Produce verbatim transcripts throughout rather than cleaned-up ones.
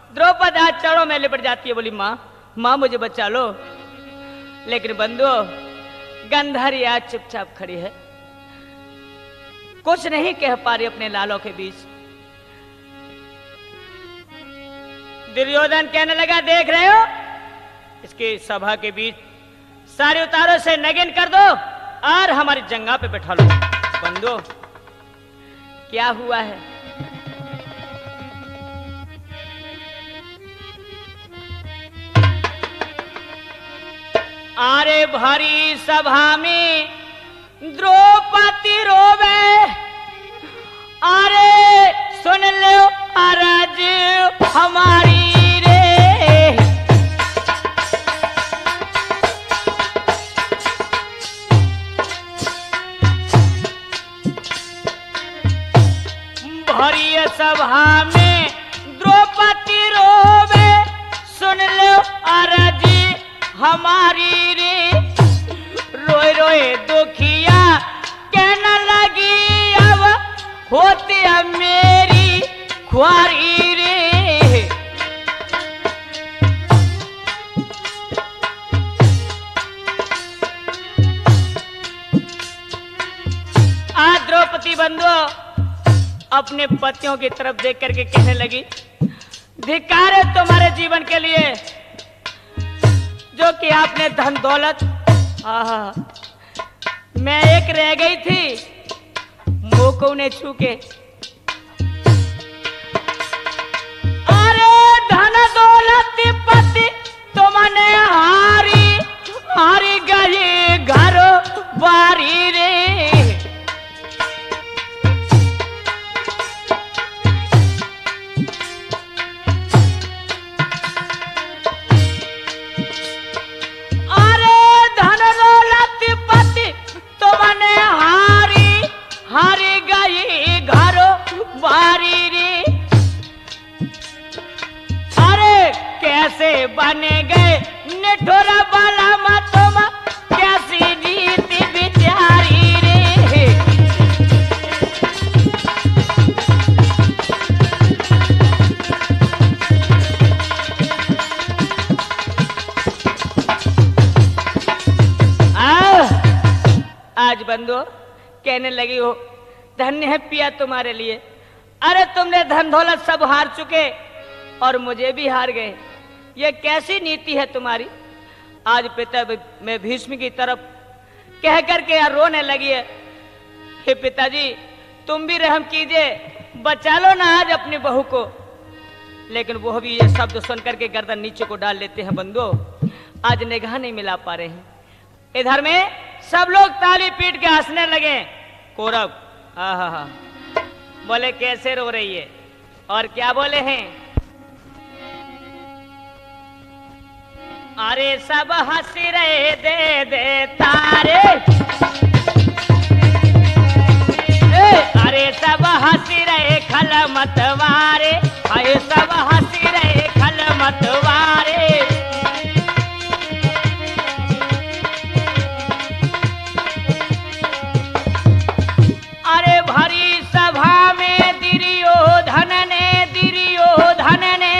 द्रौपदी आज चरणों में लिपट जाती है, बोली माँ माँ मुझे बचा लो। लेकिन बंधु गांधारी आज चुपचाप खड़ी है, कुछ नहीं कह पा रही अपने लालों के बीच। दुर्योधन कहने लगा देख रहे हो इसकी सभा के बीच सारे उतारों से नगिन कर दो और हमारी जंगा पे बैठा लो। बंधु क्या हुआ है? अरे भरी सभा में द्रौपदी रोवे, अरे सुन लो अरज हमारी रे। भरी सभा में द्रौपदी रोवे, सुन लो अरज हमारी रे। रोए रोए दुखिया कहने लगी अब होती अब मेरी ख्वारी रे। आज द्रौपदी बंधु अपने पतियों की तरफ देख करके कहने लगी धिक्कार है तुम्हारे जीवन के लिए जो कि आपने धन दौलत, आहा मैं एक रह गई थी मुंह को ने छू के। अरे धन दौलत पति तुमने हारी हारी गई घर बारी रे। हारी गई घरो बारी रे। अरे कैसे बने गए निठुरा बाला मतोमा, कैसी रीति बिचारी रे। आज बंधु कहने लगी हो धन्य है पिया तुम्हारे लिए। अरे तुमने धन दौलत सब हार चुके और मुझे भी हार गए, ये कैसी नीति है तुम्हारी। आज पिता मैं भीष्म की तरफ कह करके यार रोने लगी है। हे पिताजी तुम भी रहम कीजिए, बचा लो ना आज अपनी बहू को। लेकिन वो भी ये शब्द सुन करके गर्दन नीचे को डाल लेते हैं। बंधु आज निगाह नहीं मिला पा रहे हैं। इधर में सब लोग ताली पीट के हंसने लगे। कौरव आहा बोले कैसे रो रही है और क्या बोले हैं? अरे सब हंस रहे दे दे तारे, अरे सब हंस रहे खल मतवारे, अरे सब हंस रहे खल मतवारे। अरे भरी सभा में दुर्योधन ने दुर्योधन ने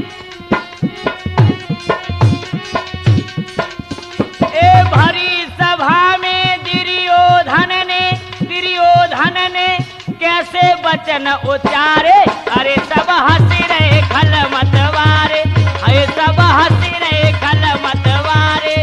ए भरी सभा में दुर्योधन ने दुर्योधन ने कैसे वचन उचारे। अरे सब हंस रहे खल मतवारे, अरे सब हंस रहे खल मतवारे।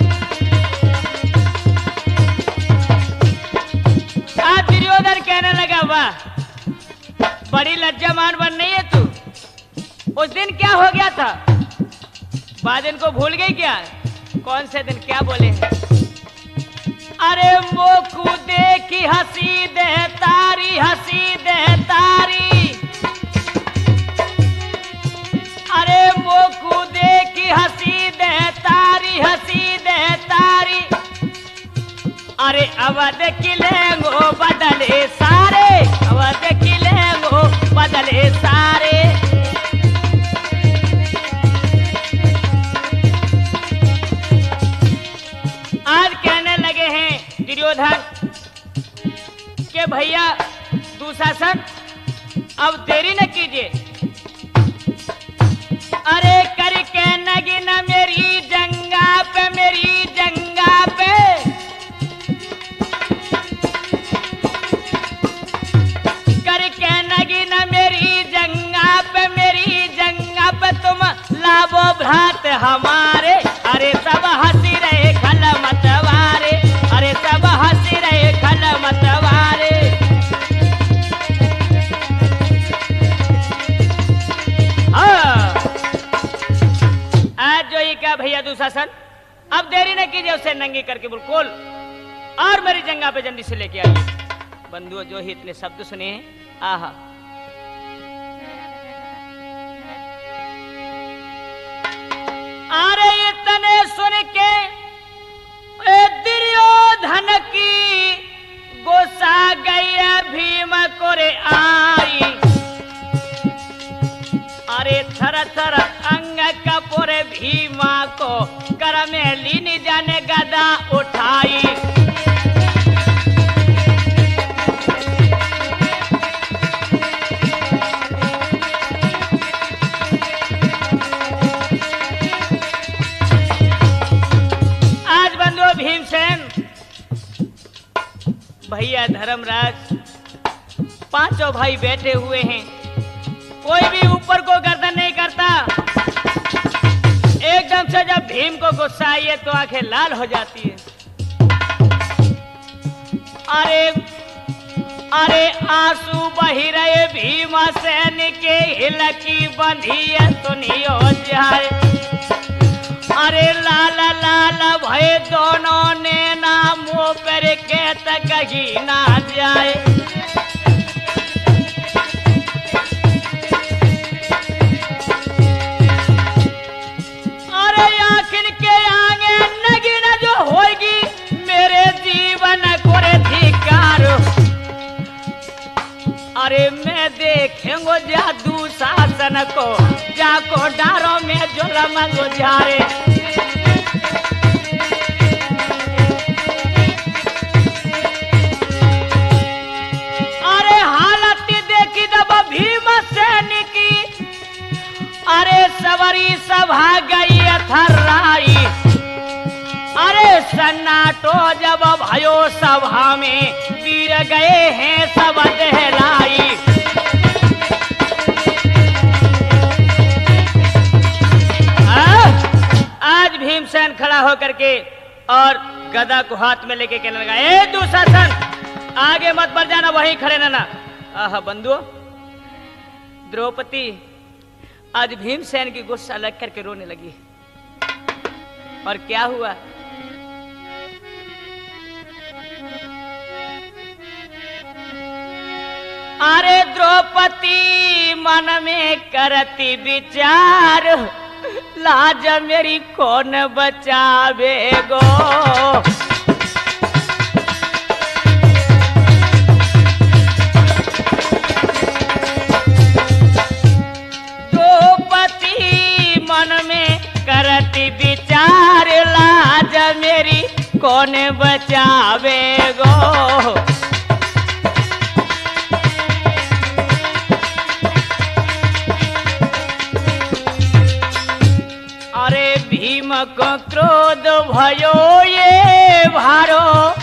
आज दुर्योधन कहने लगा वाह बड़ी लज्जामान बन नहीं है तू। उस दिन क्या हो गया था, बाद दिन को भूल गई क्या? कौन से दिन क्या बोले हैं? अरे मोकू देखी हंसी दे तारी, हंसी दे तारी। अरे मोकू देखी हंसी दे तारी, हंसी दे तारी। अरे अवध किलेंगो बदले सारे, अवध किलेंगो बदले सारे। आज कहने लगे हैं दुर्योधन के भैया दुशासन अब देरी न कीजिए, हमारे, अरे सब हंसी रहे खल मतवारे, अरे सब हंसी रहे खल मतवारे। हाँ, आज जो ये क्या भैया दुशासन, अब देरी न कीजिए, उसे नंगी करके बिल्कुल और मेरी जंगा पे जल्दी से लेके आइए। बंधुओं जो ही इतने शब्द सुने हैं, आहा, अरे इतने सुन के दुर्योधन की गुस्सा गई भीम को रे आई, अरे थर थर अंग कपूरे भीमा को कर में लीन जाने गदा उठाई। आज बंधु भीमसेन भैया धर्मराज पांचों भाई बैठे हुए हैं, कोई भी ऊपर को गर्दन नहीं करता। एकदम से जब भीम को गुस्सा आइए तो आंखें लाल हो जाती है। अरे अरे आंसू बही रहे भीमसेन के हिलकी बंधिए सुनियो जाए, अरे लाल लाल भय दोनों ने ना मुंह पर के तक कहीं ना जाए। अरे आखिर के आगे नगीन जो होगी मेरे जीवन को रे धिकार, अरे मैं देखेंगो जादू शासन को जाको डारो में जुलम गुजारे। अरे हालत देखी तब भीमसेन की, अरे सवरी सभा गई थर्राई, अरे सन्नाटो जब भयो सभा में वीर गए हैं सब दहलाई। आज भीमसेन खड़ा होकर के और गदा को हाथ में लेके कहने लगा, ए दुशासन आगे मत बढ़ जाना, वहीं खड़े रहना। आहा बंधुओं, द्रौपदी आज भीमसेन की गुस्सा लग करके रोने लगी। और क्या हुआ, अरे द्रौपदी मन में करती विचार, लाज मेरी कौन बचावेगो। द्रौपदी मन में करती विचार, लाज मेरी कौन बचावेगो। अरे भीम को क्रोध भयो ये भारो,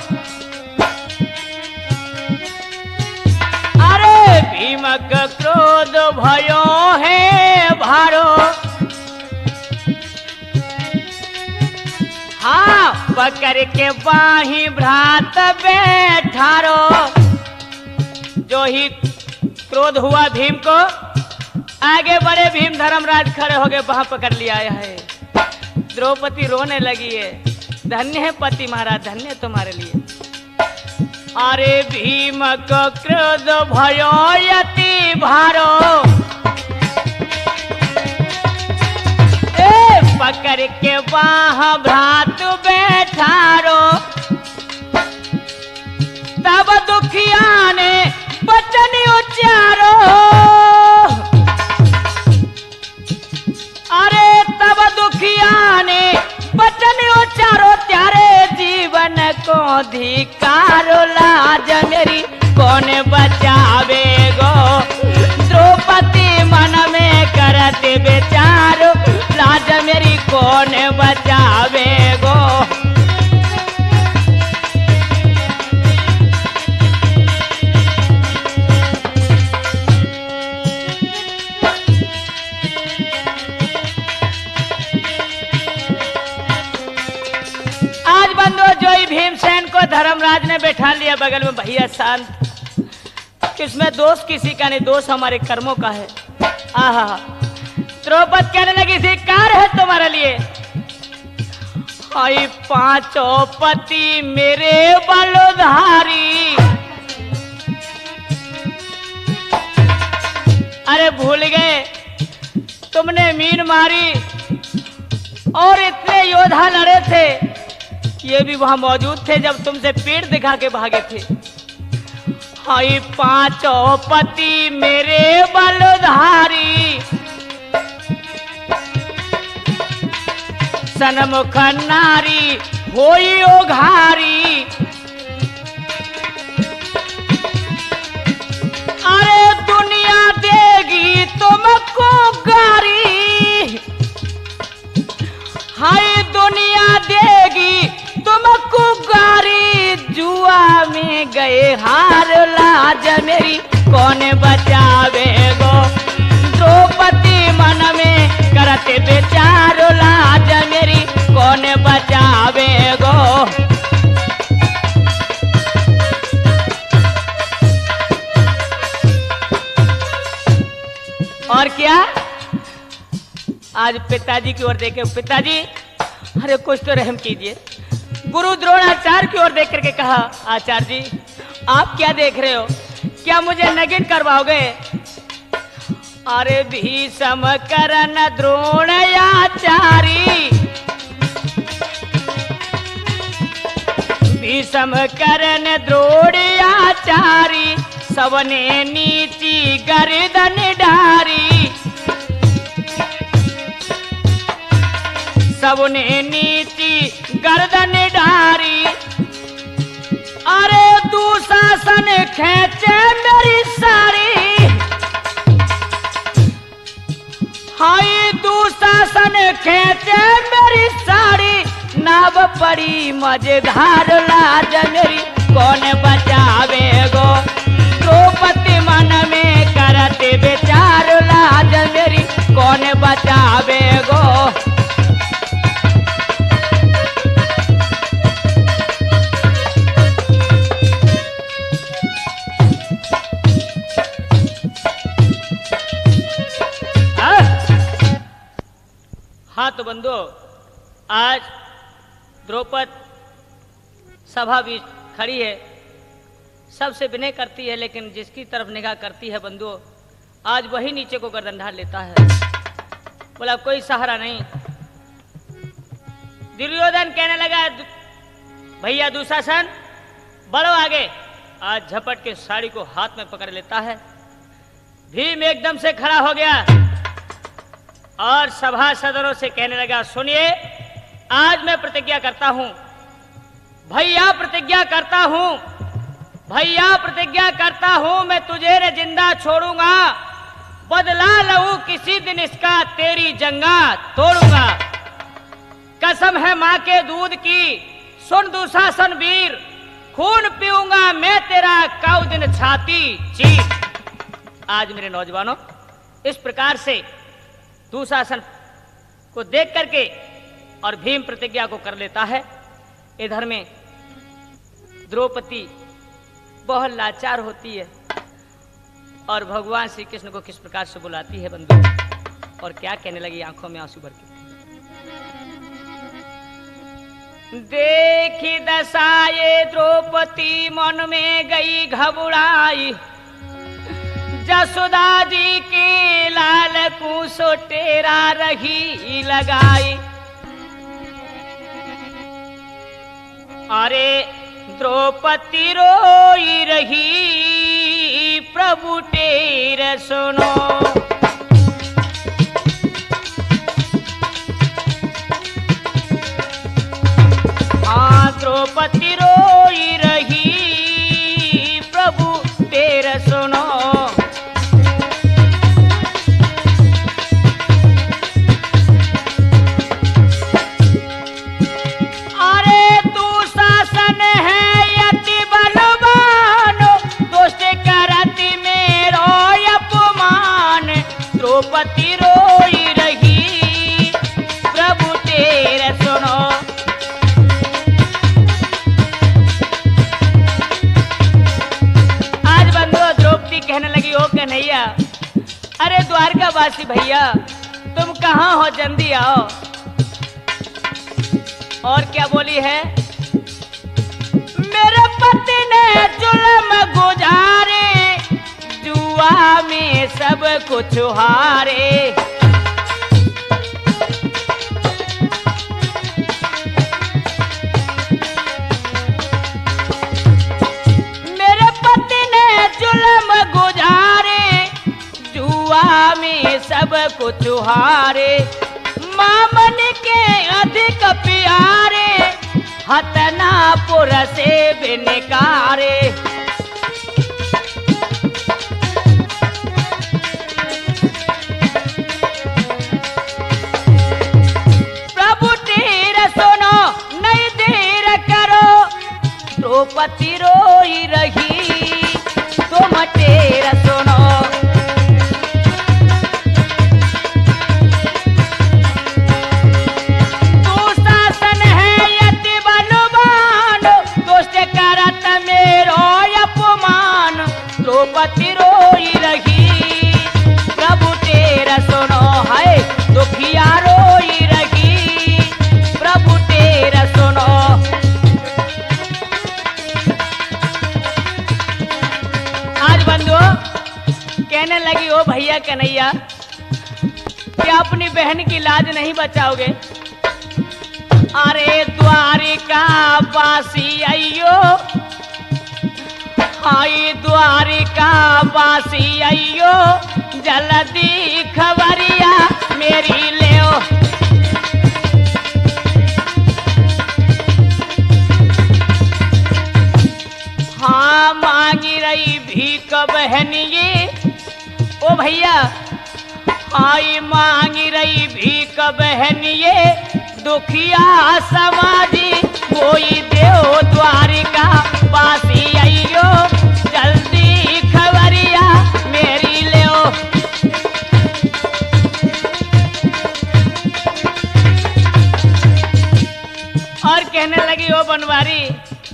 अरे भीम को क्रोध भयो है भारो। हाँ पकड़ के बाही भ्रात बैठारो। जो ही क्रोध हुआ भीम को, आगे बड़े भीम धर्मराज खड़े हो गए, वहां पकड़ लिया है। द्रौपदी रोने लगी है, धन्य है पति महाराज, धन्य तुम्हारे लिए। अरे भीम को क्रोध भयो यति भारो, ए पकड़ के बाह भ्रात बैठारो। तब दुखिया ने वचन उच्चारो, अरे तब दुखिया ने वचन उच्चारो, त्यारे जीवन को धिकारो। लाज मेरी कौन बचावेगो, द्रौपदी मन में करते विचारो, लाज मेरी कौन बचावेगो। देखो धर्मराज ने बैठा लिया बगल में, भैया शांत, किसमें दोष किसी का नहीं, दोष हमारे कर्मों का है। आहा, द्रौपदी कहने लगी थी कार है तुम्हारे लिए, आई पांचों पति मेरे बलधारी। अरे भूल गए तुमने मीन मारी और इतने योद्धा लड़े थे, ये भी वहां मौजूद थे जब तुमसे पीठ दिखा के भागे थे। हाय पांचों पति मेरे बलधारी, सनमुख नारी होई ओघारी। अरे दुनिया देगी तुमको गारी, हाय दुनिया देगी तुमको गारी, जुआ में गए हार लाज मेरी कौन बचावे गो। द्रौपदी मन में करते बेचार लाज मेरी कौन बचावे गो। और क्या आज पिताजी की ओर देखे, पिताजी अरे कुछ तो रहम कीजिए। गुरु द्रोणाचार्य की ओर देख करके कहा आचार्य जी आप क्या देख रहे हो, क्या मुझे नगिन करवाओगे। अरे भीषम करन द्रोणाचारी, भीषम करन द्रोणाचारी, सबने नीची गर्दन डारी, सबने नीची गर्दन डारी। अरे दुशासन खेचे मेरी साड़ी, हाय दुशासन खेचे मेरी साड़ी, नाव पड़ी मजेदार लाज मेरी कौन बचावे गो। द्रौपदी मन में करते बेचार लाज मेरी कौन बचावे गो। हाँ तो बंधु आज द्रौपदी सभा भी खड़ी है, सबसे विनय करती है, लेकिन जिसकी तरफ निगाह करती है बंधु आज वही नीचे को गर्दन ढाल लेता है, बोला कोई सहारा नहीं। दुर्योधन कहने लगा भैया दुशासन बढ़ो आगे, आज झपट के साड़ी को हाथ में पकड़ लेता है। भीम एकदम से खड़ा हो गया और सभासदों से कहने लगा सुनिए आज मैं प्रतिज्ञा करता हूं, भैया प्रतिज्ञा करता हूं, भैया प्रतिज्ञा करता हूं मैं तुझे न जिंदा छोड़ूंगा, बदला लूं किसी दिन इसका तेरी जंगा तोड़ूंगा। कसम है मां के दूध की सुन दुशासन वीर, खून पीऊंगा मैं तेरा काऊ दिन छाती चीर। आज मेरे नौजवानों इस प्रकार से दुशासन को देख करके और भीम प्रतिज्ञा को कर लेता है। इधर में द्रौपदी बहुत लाचार होती है और भगवान श्री कृष्ण को किस प्रकार से बुलाती है बंधु, और क्या कहने लगी आंखों में आंसू भर के। देखी दशाए द्रौपदी मन में गई घबराई, जसोदा जी के लाल को सोटेरा रही लगाई। अरे द्रौपदी रोई रही प्रभु टेर सुनो, हाँ द्रौपदी रोई रही प्रभु टेर सुनो। द्रौपदी रोई रही प्रभु तेरे सुनो। भैया तुम कहाँ हो, जल्दी आओ। और क्या बोली है? मेरे पति ने जुल्म गुजारे, जुआ में सब कुछ हारे। मेरे पति ने जुल्म गुजारे, जुआ में सब कुछ हारे। मामन के अधिक प्यारे, हतनापुर से बिनकारे। प्रभु तेरा सुनो, नहीं देर करो, द्रौपदी रोई रही, तुम तेरा सुनो। द्रौपदी रोई रही, प्रभु तेरा सुनो, है दुखिया रोई रही, प्रभु तेरा सुनो। आज बंधु कहने लगी, ओ भैया कन्हैया, क्या अपनी बहन की लाज नहीं बचाओगे? अरे द्वारिका वासी अयो, आई द्वारिका वासी अयो, जल्दी खबरिया मेरी ले। हाँ मांगी रही भीख बहन ये, ओ भैया आई मांगी रही भीख बहन ये, दुखिया समाजी कोई देव द्वारिका वासी अयो, जल्दी खबरिया मेरी ले। और कहने लगी, ओ बनवारी,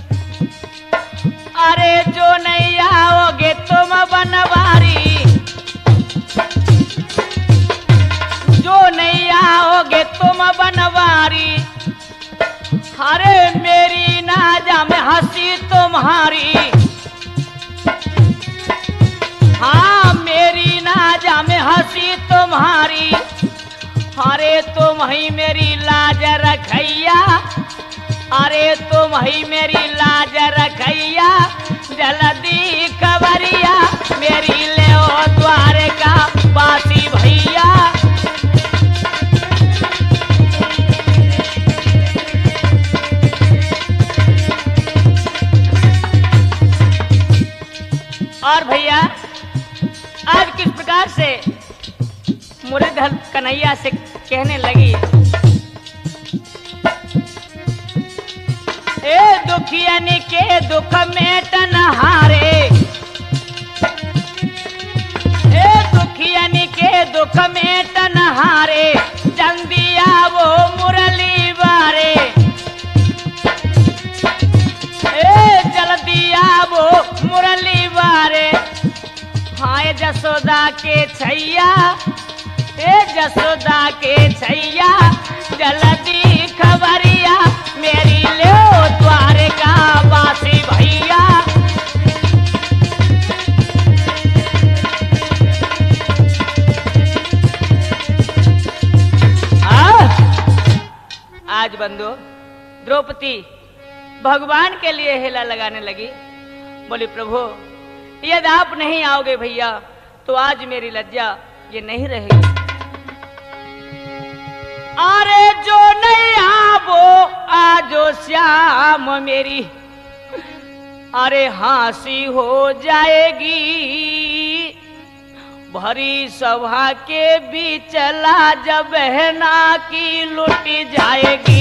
अरे जो नहीं आओगे तुम बनवारी, जो नहीं आओगे तुम बनवारी, अरे मेरी नाजा में हंसी तुम्हारी। हाँ मेरी नाजा में हंसी तुम्हारी, अरे तुम ही मेरी लाज रखैया, अरे तुम ही मेरी लाज रखैया, जल्दी खबरिया मेरी ले ओ द्वारका वासी भैया। और भैया आज किस प्रकार से मुरलीधर कन्हैया से कहने लगी, ए दुखियन के दुख में तनहारे, ए दुखियन के दुख में तनहारे, जल्दी आवो मुरली बारे, ए जल्दी आवो मुरली बारे। हाय जसोदा के छैया, ए जसोदा के छैया, जल्दी खबरिया मेरी ले द्वारका वासी भैया। आज बंधु द्रौपदी भगवान के लिए हेला लगाने लगी, बोली प्रभु यदि आप नहीं आओगे भैया तो आज मेरी लज्जा ये नहीं रहेगी। अरे जो नहीं आवो आजो श्याम मेरी, अरे हंसी हो जाएगी, भरी सभा के बीच लाज बहना की लुट जाएगी।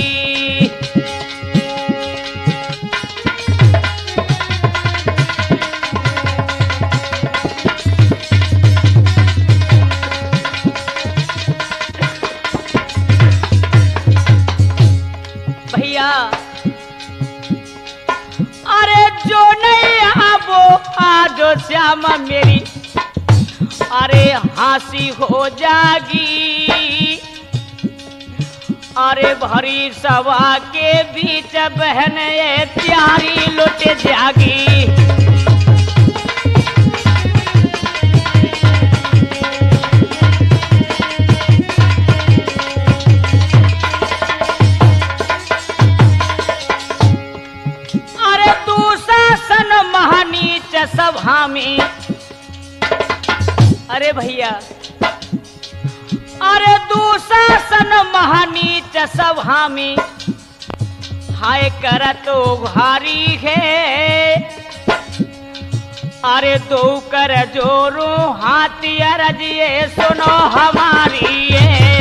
भैया अरे जो नहीं आवो आजो श्यामा मेरी, अरे हंसी हो जागी, अरे भरी सभा के बीच बहन ये प्यारी लुट जागी। अरे दुशासन महानीच सभा में, अरे भैया अरे दुशासन महानीच सभा में हाय कर तो भारी है। अरे दो कर जोरो हाथी अरजिए सुनो हमारी है।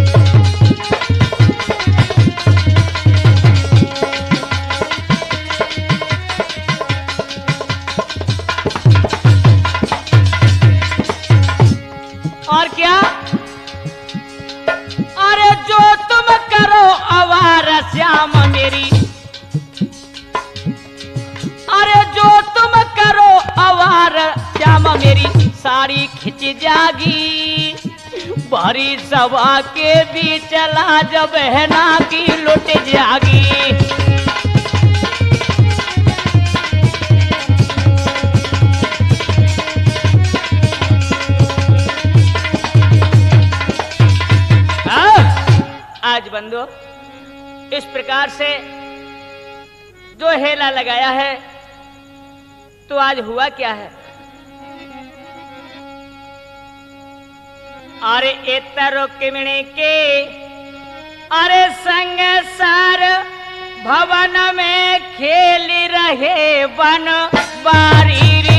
और क्या, अरे जो तुम करो आवार श्याम मेरी, अरे जो तुम करो आवार श्याम मेरी साड़ी खिंच जागी। भरी सभा के बीच लाज बहना की लुट जागी। आज बंधु इस प्रकार से जो हेला लगाया है, तो आज हुआ क्या है? अरे एतरो किमणे के अरे संग सार भवन में खेल रहे बन बारी रे।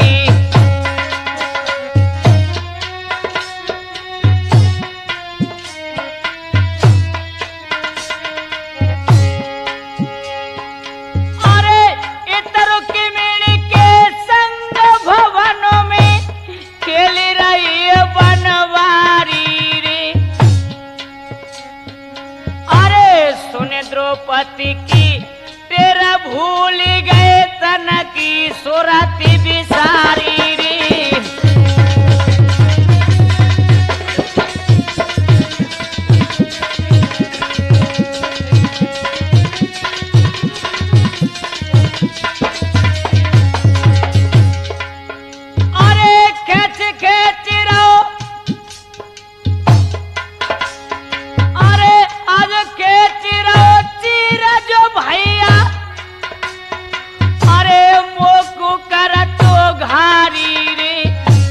द्रौपदी की तेरा भूल गए तन की सुरति बिसारी रे। अरे खेच खेच रहो, अरे आज खेच रहो जो भैया, अरे मोकू कर तो घारी रे।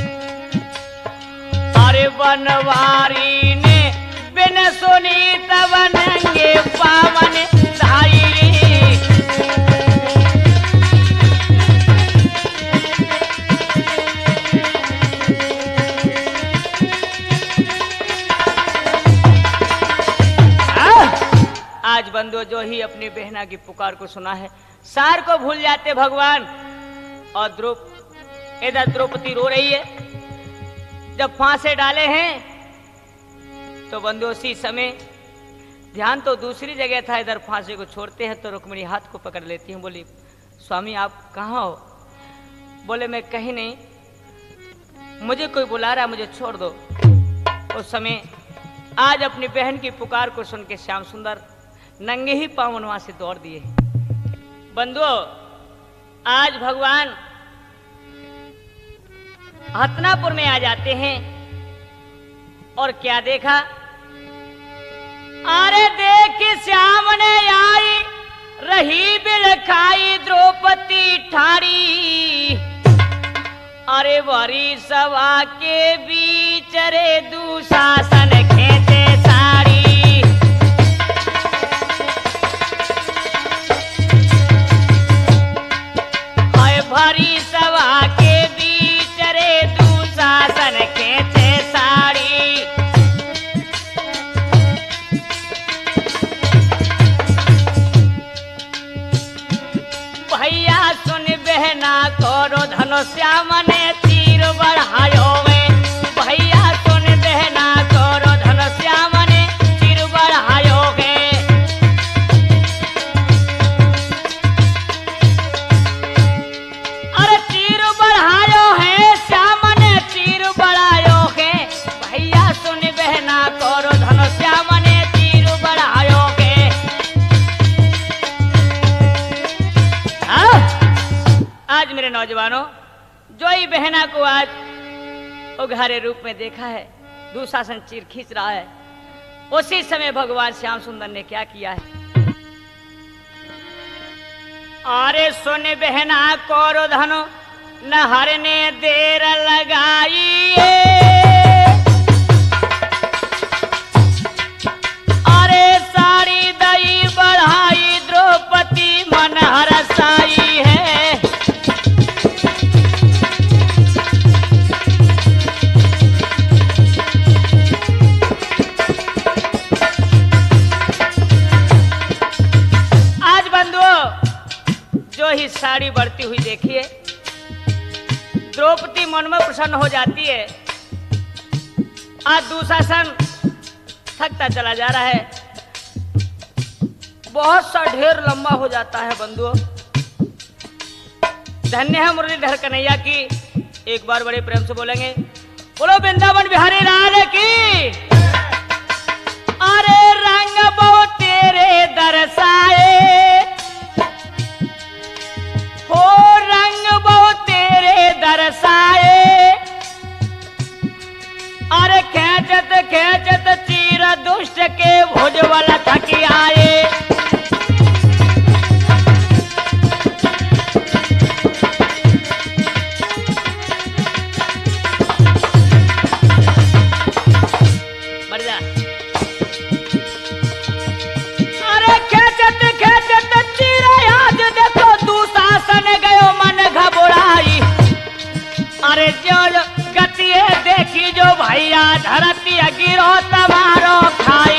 अरे बनवारी ने बिन सुनी तब नंगे पावन धाई रे। आज बंधु जो ही अपनी बहना की पुकार को सुना है, सार को भूल जाते भगवान। और द्रौप इधर द्रौपदी रो रही है। जब फांसे डाले हैं तो बंधु उसी समय ध्यान तो दूसरी जगह था, इधर फांसे को छोड़ते हैं तो रुक्मिणी हाथ को पकड़ लेती हैं। बोली, स्वामी आप कहाँ हो? बोले, मैं कहीं नहीं, मुझे कोई बुला रहा, मुझे छोड़ दो। उस समय आज अपनी बहन की पुकार को सुन के श्याम सुंदर नंगे ही पांव वहां से दौड़ दिए। बंधुओं, आज भगवान हतनापुर में आ जाते हैं और क्या देखा? अरे देख श्याम ने आई रही बिलखाई द्रौपदी ठाड़ी। अरे वरी सभा के बीच रे दुशासन खेचे साड़ी। भरी सभा के बीच रे दुशासन खेचे साड़ी। भैया सुन बहना करो धनो श्याम ने तीर बढ़ायो में। भैया सुन बहना करो नौजवानों, जो ही बहना को आज उघारे रूप में देखा है, दुशासन चीर खींच रहा है, उसी समय भगवान श्याम सुंदर ने क्या किया है। अरे सुन बहना कौरो धनो न हरने देर लगाई, अरे साड़ी दई बढ़ाई द्रौपदी मन हरसाई है। जो ही साड़ी बढ़ती हुई देखिए, द्रौपदी मन में प्रसन्न हो जाती है। आज दुशासन थकता चला जा रहा है, बहुत सा ढेर लंबा हो जाता है। बंधुओं, धन्य है मुरलीधर कन्हैया की। एक बार बड़े प्रेम से बोलेंगे, बोलो वृंदावन बिहारी लाल की। अरे रंग बहु तेरे दरसाए, हो रंग बहु तेरे दरसाए, अरे खेचत खेचत चीर दुष्ट के भुजबल थक आए। अरे खेचत खेचत चीर आज देखो दुशासन गयो मन घबराई, अरे जो गति देखी जो भैया धरती गिरो तमारो खाई।